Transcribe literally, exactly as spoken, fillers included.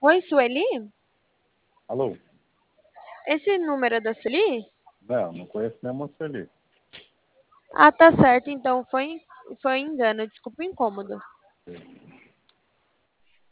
Oi, Sueli? Alô? Esse número é da Sueli? Não, não conheço nenhuma Sueli. Ah, tá certo. Então foi, foi engano. Desculpa o incômodo.